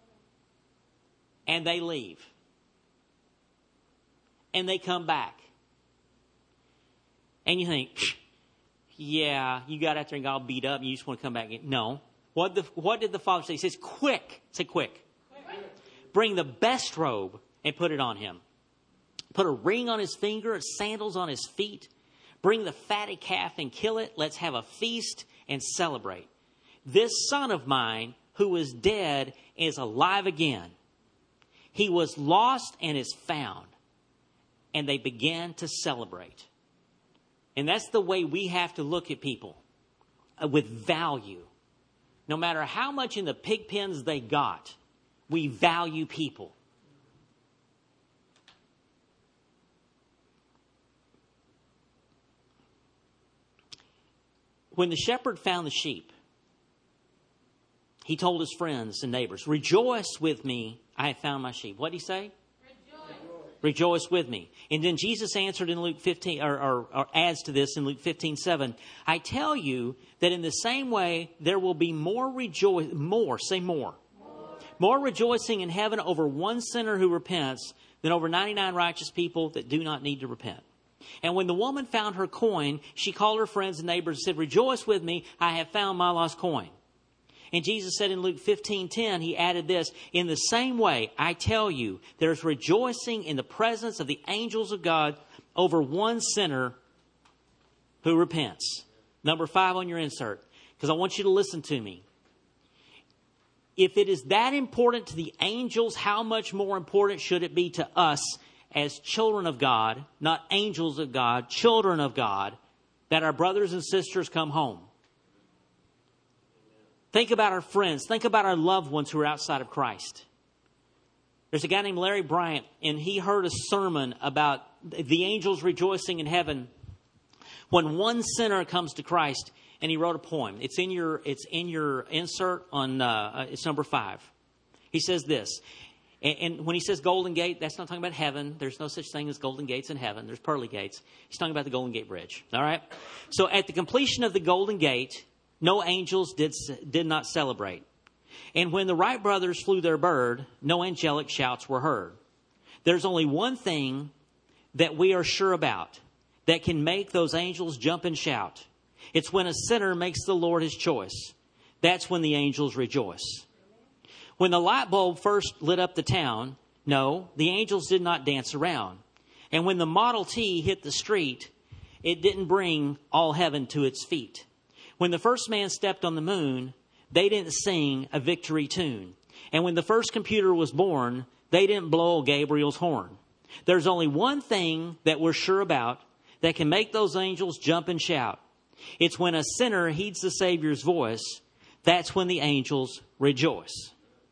And they leave. And they come back. And you think, yeah, you got out there and got all beat up and you just want to come back in. No. What, the, what did the father say? He says, quick. Say quick. quick. Bring the best robe and put it on him. Put a ring on his finger, sandals on his feet. Bring the fatted calf and kill it. Let's have a feast and celebrate. This son of mine who was dead is alive again. He was lost and is found. And they began to celebrate. And that's the way we have to look at people, uh, with value. No matter how much in the pig pens they got, we value people. When the shepherd found the sheep, he told his friends and neighbors, rejoice with me, I have found my sheep. What did he say? Rejoice with me. And then Jesus answered in Luke fifteen, or, or, or adds to this in Luke fifteen seven. I tell you that in the same way there will be more rejoice, more, say more. more. More rejoicing in heaven over one sinner who repents than over ninety-nine righteous people that do not need to repent. And when the woman found her coin, she called her friends and neighbors and said, rejoice with me, I have found my lost coin. And Jesus said in Luke fifteen ten, he added this, in the same way, I tell you, there's rejoicing in the presence of the angels of God over one sinner who repents. Number five on your insert, because I want you to listen to me. If it is that important to the angels, how much more important should it be to us as children of God, not angels of God, children of God, that our brothers and sisters come home? Think about our friends. Think about our loved ones who are outside of Christ. There's a guy named Larry Bryant, and he heard a sermon about the angels rejoicing in heaven when one sinner comes to Christ, and he wrote a poem. It's in your, it's in your insert on, uh, it's number five. He says this, And, and when he says golden gate, that's not talking about heaven. There's no such thing as golden gates in heaven. There's pearly gates. He's talking about the Golden Gate Bridge. All right? So at the completion of the Golden Gate, no angels did, did not celebrate. And when the Wright brothers flew their bird, no angelic shouts were heard. There's only one thing that we are sure about that can make those angels jump and shout. It's when a sinner makes the Lord his choice. That's when the angels rejoice. When the light bulb first lit up the town, no, the angels did not dance around. And when the Model T hit the street, it didn't bring all heaven to its feet. When the first man stepped on the moon, they didn't sing a victory tune. And when the first computer was born, they didn't blow Gabriel's horn. There's only one thing that we're sure about that can make those angels jump and shout. It's when a sinner heeds the Savior's voice. That's when the angels rejoice.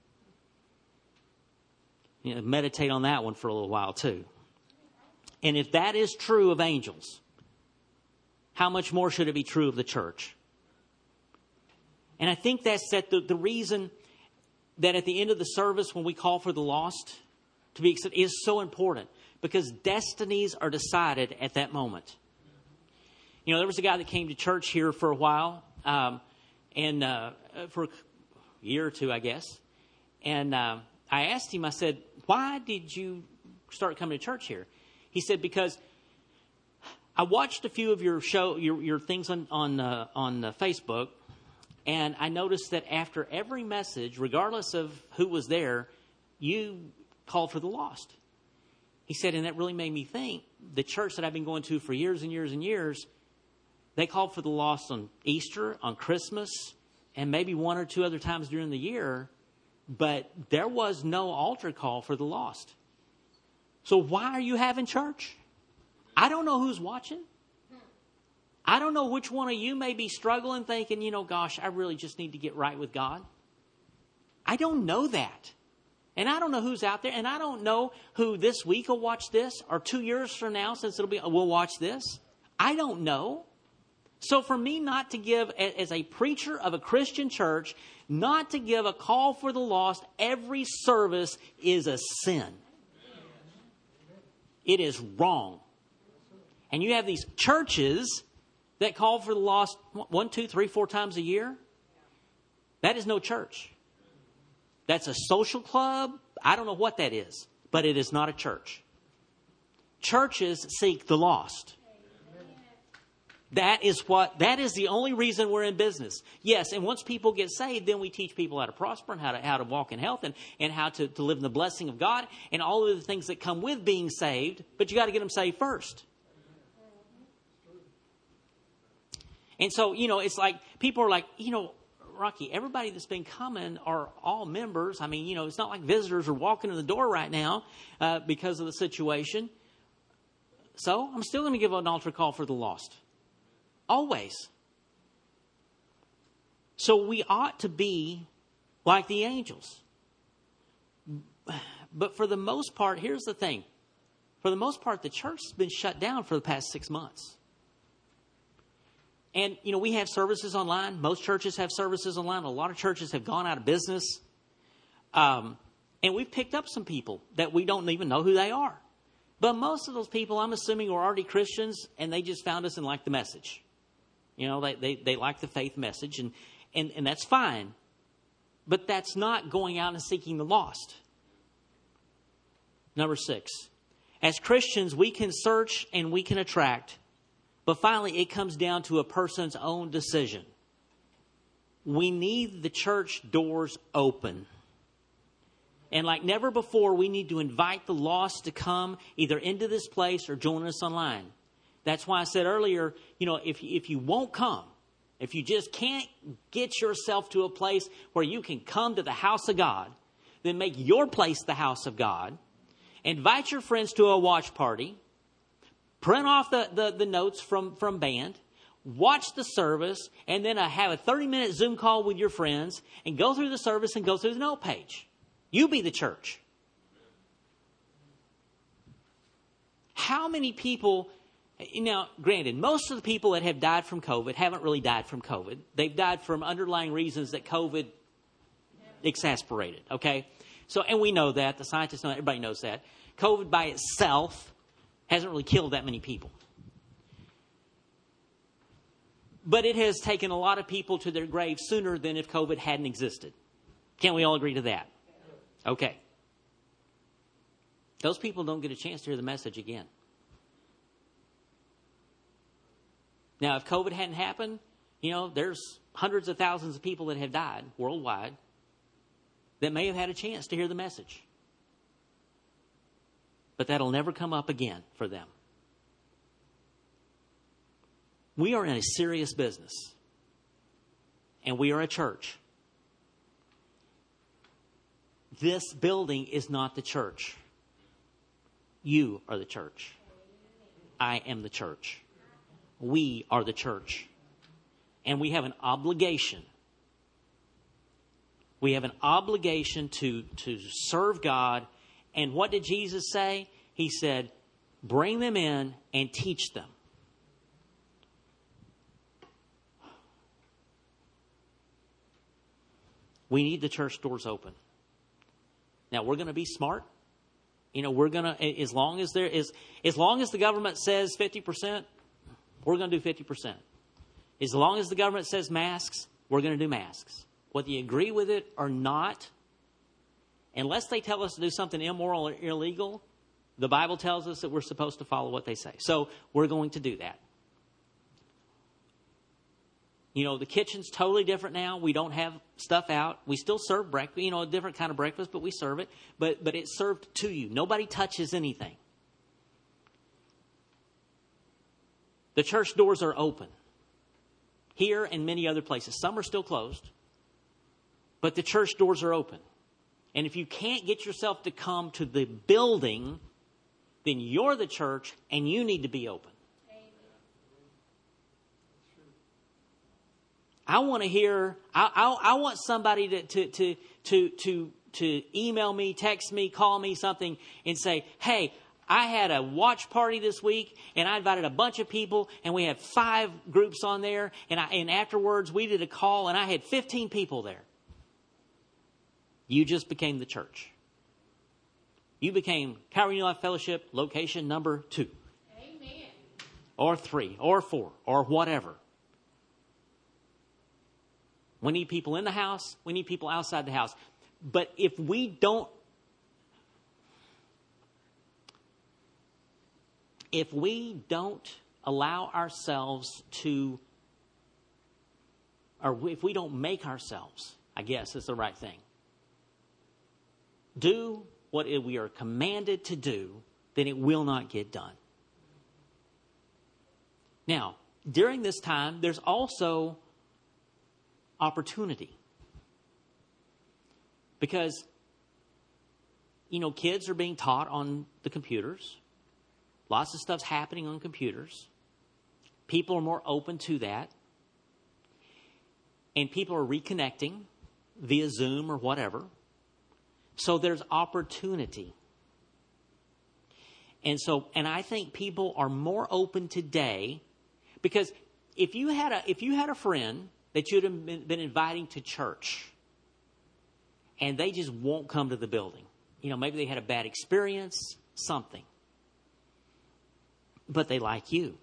You know, meditate on that one for a little while too. And if that is true of angels, how much more should it be true of the church? And I think that's that the, the reason that at the end of the service when we call for the lost to be accepted is so important, because destinies are decided at that moment. You know, there was a guy that came to church here for a while, um, and uh, for a year or two, I guess. And uh, I asked him, I said, why did you start coming to church here? He said, because I watched a few of your show, your, your things on on uh, on uh, Facebook, and I noticed that after every message, regardless of who was there, you called for the lost. He said, and that really made me think, the church that I've been going to for years and years and years, they called for the lost on Easter, on Christmas, and maybe one or two other times during the year, but there was no altar call for the lost. So why are you having church? I don't know who's watching. I don't know which one of you may be struggling, thinking, you know, gosh, I really just need to get right with God. I don't know that. And I don't know who's out there. And I don't know who this week will watch this, or two years from now, since it'll be, we'll watch this. I don't know. So for me not to give, as a preacher of a Christian church, not to give a call for the lost every service is a sin. It is wrong. And you have these churches that call for the lost one, two, three, four times a year. That is no church. That's a social club. I don't know what that is, but it is not a church. Churches seek the lost. That is what, that is the only reason we're in business. Yes, and once people get saved, then we teach people how to prosper and how to, how to walk in health and, and how to, to live in the blessing of God and all of the things that come with being saved, but you got to get them saved first. And so, you know, it's like, people are like, you know, Rocky, everybody that's been coming are all members. I mean, you know, it's not like visitors are walking in the door right now uh, because of the situation. So I'm still going to give an altar call for the lost. Always. So we ought to be like the angels. But for the most part, here's the thing. For the most part, the church has been shut down for the past six months. And, you know, we have services online. Most churches have services online. A lot of churches have gone out of business. Um, and we've picked up some people that we don't even know who they are. But most of those people, I'm assuming, are already Christians, and they just found us and liked the message. You know, they, they, they like the faith message, and, and, and that's fine. But that's not going out and seeking the lost. Number six. As Christians, we can search and we can attract. But finally, it comes down to a person's own decision. We need the church doors open. And like never before, we need to invite the lost to come either into this place or join us online. That's why I said earlier, you know, if, if you won't come, if you just can't get yourself to a place where you can come to the house of God, then make your place the house of God. Invite your friends to a watch party. Print off the, the, the notes from, from band. Watch the service. And then uh, have a thirty-minute Zoom call with your friends. And go through the service and go through the note page. You be the church. How many people... Now, granted, most of the people that have died from COVID haven't really died from COVID. They've died from underlying reasons that COVID exasperated, okay? So, and we know that. The scientists know that. Everybody knows that. COVID by itself hasn't really killed that many people. But it has taken a lot of people to their grave sooner than if COVID hadn't existed. Can't we all agree to that? Okay. Those people don't get a chance to hear the message again. Now, if COVID hadn't happened, you know, there's hundreds of thousands of people that have died worldwide that may have had a chance to hear the message. But that'll never come up again for them. We are in a serious business. And we are a church. This building is not the church. You are the church. I am the church. We are the church. And we have an obligation. We have an obligation to, to serve God. And what did Jesus say? He said, bring them in and teach them. We need the church doors open. Now, we're going to be smart. You know, we're going to, as long as there is, as long as the government says fifty percent, we're going to do fifty percent. As long as the government says masks, we're going to do masks. Whether you agree with it or not, unless they tell us to do something immoral or illegal, the Bible tells us that we're supposed to follow what they say. So we're going to do that. You know, the kitchen's totally different now. We don't have stuff out. We still serve breakfast, you know, a different kind of breakfast, but we serve it. But but it's served to you. Nobody touches anything. The church doors are open. Here and many other places. Some are still closed. But the church doors are open. And if you can't get yourself to come to the building, then you're the church and you need to be open. I want to hear, I, I, I want somebody to, to, to, to, to, to email me, text me, call me something and say, hey, I had a watch party this week and I invited a bunch of people and we had five groups on there. And, I, and afterwards we did a call and I had fifteen people there. You just became the church. You became Calvary New Life Fellowship location number two. Amen. Or three, or four, or whatever. We need people in the house. We need people outside the house. But if we don't, if we don't allow ourselves to, or if we don't make ourselves, I guess is the right thing, do what we are commanded to do, then it will not get done. Now, during this time, there's also opportunity. Because, you know, kids are being taught on the computers. Lots of stuff's happening on computers. People are more open to that. And people are reconnecting via Zoom or whatever. So there's opportunity. And so, and I think people are more open today because if you had a, if you had a friend that you'd have been, been inviting to church and they just won't come to the building, you know, maybe they had a bad experience, something, but they like you.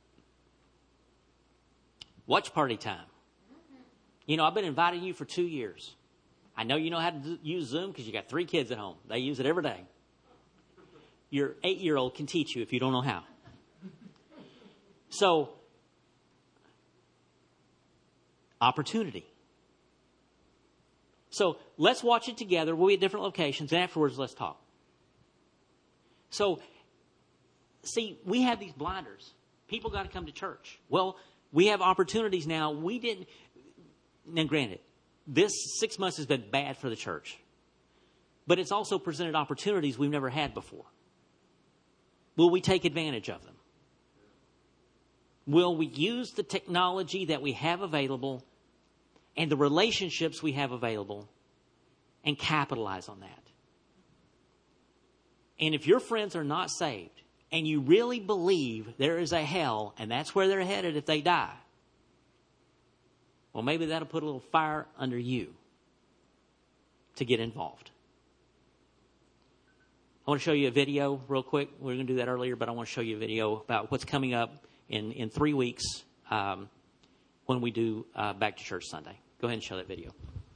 Watch party time. You know, I've been inviting you for two years. I know you know how to use Zoom because you got three kids at home. They use it every day. Your eight-year-old can teach you if you don't know how. So, opportunity. So, let's watch it together. We'll be at different locations, and afterwards, let's talk. So, see, we have these blinders. People got to come to church. Well, we have opportunities now. We didn't. Now, granted, this six months has been bad for the church. But it's also presented opportunities we've never had before. Will we take advantage of them? Will we use the technology that we have available and the relationships we have available and capitalize on that? And if your friends are not saved and you really believe there is a hell and that's where they're headed if they die, well, maybe that'll put a little fire under you to get involved. I want to show you a video real quick. We were going to do that earlier, but I want to show you a video about what's coming up in, in three weeks um, when we do uh, Back to Church Sunday. Go ahead and show that video.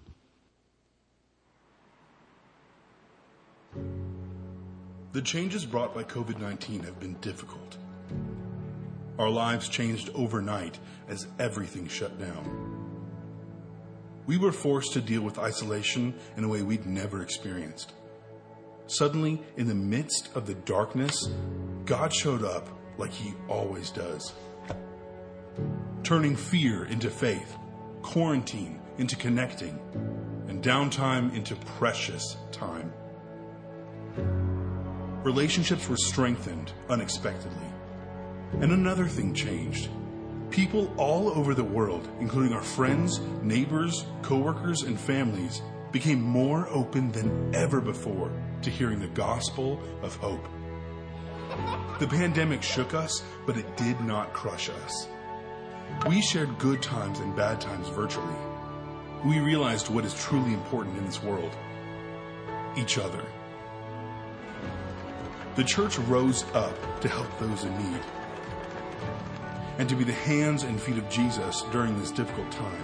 The changes brought by covid nineteen have been difficult. Our lives changed overnight as everything shut down. We were forced to deal with isolation in a way we'd never experienced. Suddenly, in the midst of the darkness, God showed up like he always does, turning fear into faith, quarantine into connecting, and downtime into precious time. Relationships were strengthened unexpectedly. And another thing changed. People all over the world, including our friends, neighbors, coworkers, and families, became more open than ever before to hearing the gospel of hope. The pandemic shook us, but it did not crush us. We shared good times and bad times virtually. We realized what is truly important in this world: each other. The church rose up to help those in need and to be the hands and feet of Jesus during this difficult time.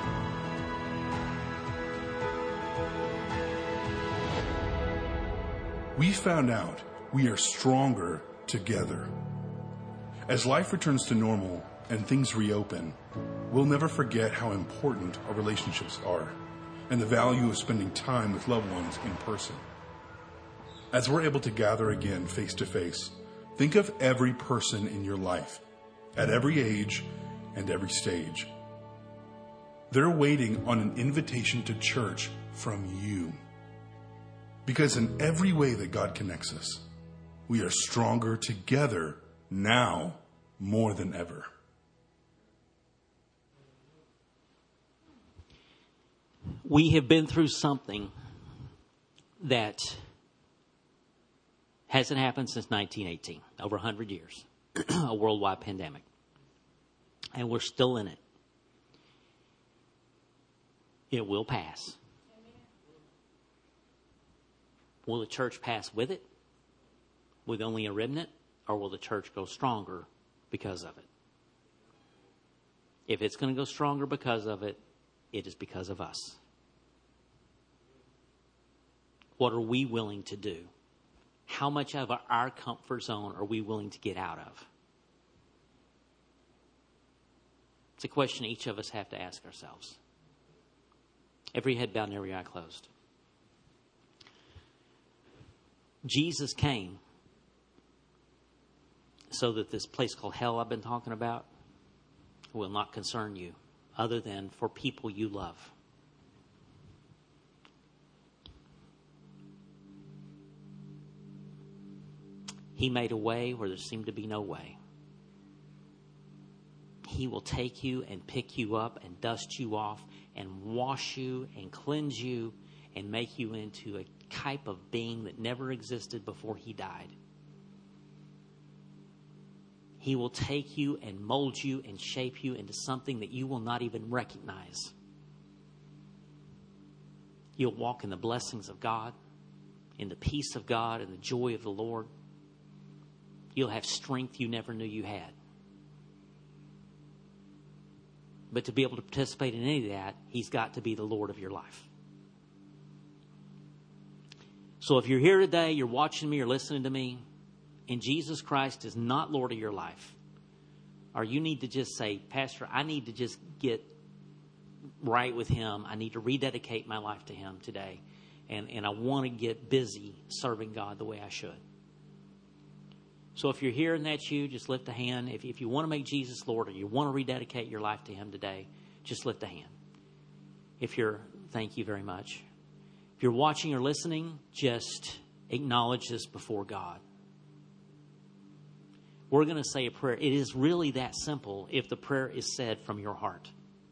We found out we are stronger together. As life returns to normal and things reopen, we'll never forget how important our relationships are and the value of spending time with loved ones in person. As we're able to gather again face to face, think of every person in your life, at every age and every stage. They're waiting on an invitation to church from you. Because in every way that God connects us, we are stronger together now more than ever. We have been through something that hasn't happened since nineteen eighteen, over one hundred years, a worldwide pandemic. And we're still in it. It will pass. Will the church pass with it, with only a remnant, or will the church go stronger because of it? If it's going to go stronger because of it, it is because of us. What are we willing to do? How much of our comfort zone are we willing to get out of? It's a question each of us have to ask ourselves. Every head bowed and every eye closed. Jesus came so that this place called hell I've been talking about will not concern you, other than for people you love. He made a way where there seemed to be no way. He will take you and pick you up and dust you off and wash you and cleanse you and make you into a type of being that never existed before he died. He will take you and mold you and shape you into something that you will not even recognize. You'll walk in the blessings of God, in the peace of God, and the joy of the Lord. You'll have strength you never knew you had. But to be able to participate in any of that, he's got to be the Lord of your life. So if you're here today, you're watching me or listening to me, and Jesus Christ is not Lord of your life, or you need to just say, Pastor, I need to just get right with him. I need to rededicate my life to him today. And, and I want to get busy serving God the way I should. So if you're here and that's you, just lift a hand. If, if you want to make Jesus Lord or you want to rededicate your life to him today, just lift a hand. If you're, thank you very much. If you're watching or listening, just acknowledge this before God. We're going to say a prayer. It is really that simple if the prayer is said from your heart.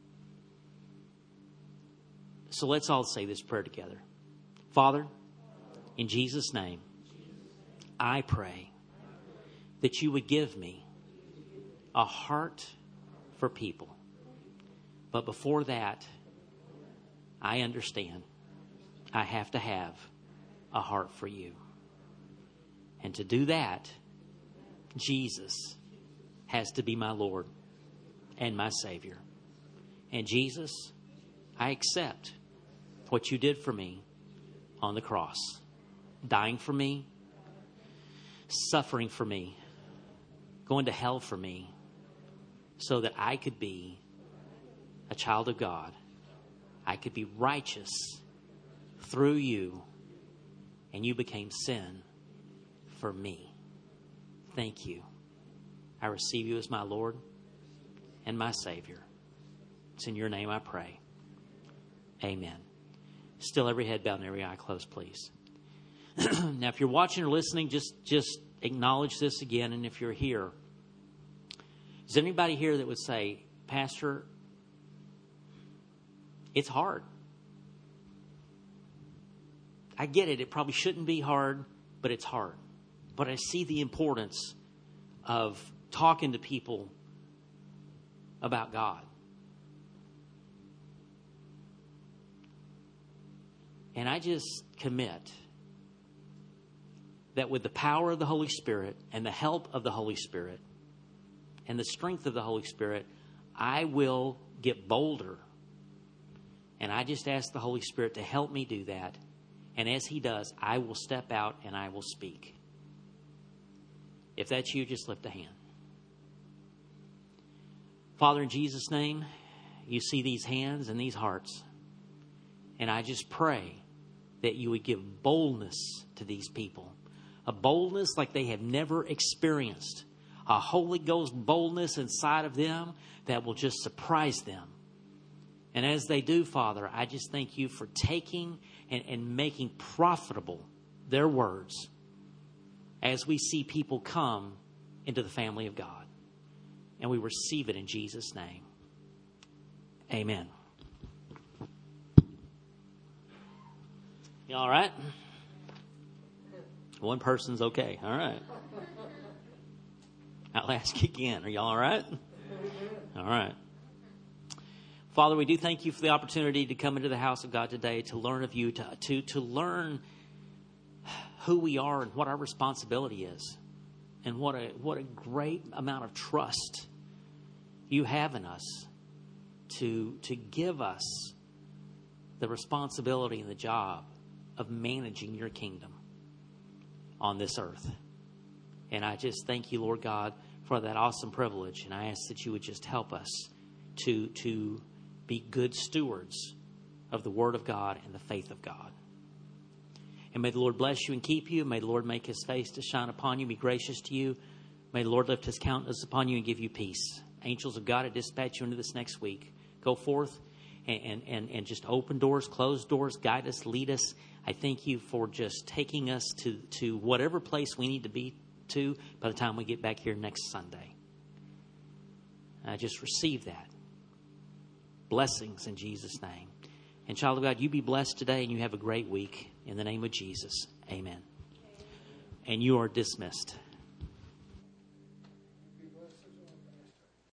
So let's all say this prayer together. Father, in Jesus' name, I pray that you would give me a heart for people. But before that, I understand I have to have a heart for you. And to do that, Jesus has to be my Lord and my Savior. And Jesus, I accept what you did for me on the cross. Dying for me, suffering for me, going to hell for me, so that I could be a child of God. I could be righteous through you, and you became sin for me. Thank you. I receive you as my Lord and my Savior. It's in your name I pray. Amen. Still every head bowed and every eye closed, please. Now, if you're watching or listening, just, just acknowledge this again. And if you're here, is there anybody here that would say, Pastor, it's hard. I get it. It probably shouldn't be hard, but it's hard. But I see the importance of talking to people about God. And I just commit that with the power of the Holy Spirit and the help of the Holy Spirit and the strength of the Holy Spirit, I will get bolder. And I just ask the Holy Spirit to help me do that. And as He does, I will step out and I will speak. If that's you, just lift a hand. Father, in Jesus' name, you see these hands and these hearts. And I just pray that you would give boldness to these people. A boldness like they have never experienced. A Holy Ghost boldness inside of them that will just surprise them. And as they do, Father, I just thank you for taking and, and making profitable their words as we see people come into the family of God. And we receive it in Jesus' name. Amen. You all right? One person's okay. All right. I'll ask you again. Are you all right? All right. Father, we do thank you for the opportunity to come into the house of God today to learn of you, to, to, to learn who we are and what our responsibility is. And what a what a great amount of trust you have in us to, to give us the responsibility and the job of managing your kingdom on this earth. And I just thank you, Lord God, for that awesome privilege. And I ask that you would just help us to, to be good stewards of the Word of God and the faith of God. And may the Lord bless you and keep you. May the Lord make His face to shine upon you, be gracious to you. May the Lord lift His countenance upon you and give you peace. Angels of God, I dispatch you into this next week. Go forth and, and, and just open doors, close doors, guide us, lead us. I thank you for just taking us to, to whatever place we need to be to by the time we get back here next Sunday. I just receive that. Blessings in Jesus' name. And child of God, you be blessed today and you have a great week. In the name of Jesus, amen. And you are dismissed.